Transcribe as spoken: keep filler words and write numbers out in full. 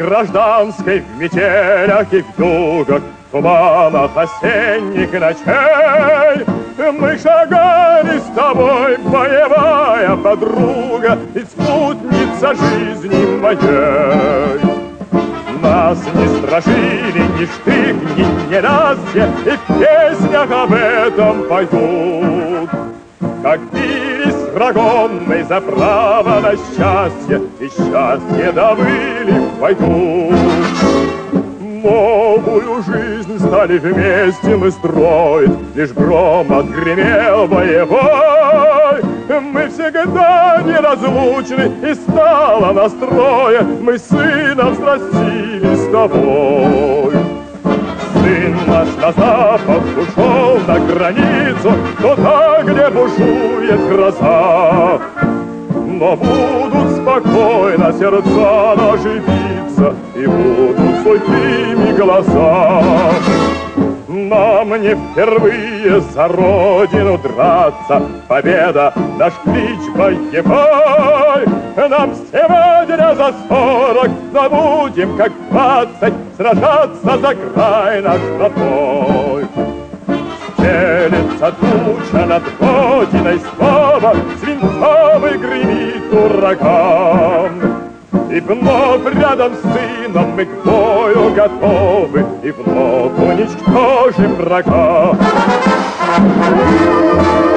гражданской, в метелях и в югах, в туманах осенних ночей мы шагали с тобой, боевая подруга и спутница жизни моей. Нас не страшили ни штык, ни ненастье, и в песнях об этом поют. Как бились с врагом мы за право на счастье, и счастье добыли в бою. Новую жизнь стали вместе мы строить, лишь гром отгремел боевой. Мы всегда неразлучны, и стало нас трое, мы сына взрастили с тобой. Сын наш на запад ушел на границу, туда, где бушует гроза. Но будут спокойно сердца наши биться, и будут сухими глаза. Нам не впервые за родину драться, победа наш клич боевой. Нам сегодня за сорок, но будем как двадцать сражаться за край наш родной. Стелется туча над родиной снова, свинцовый гремит ураган. И вновь рядом с сыном мы к бою готовы, и вновь уничтожим врага.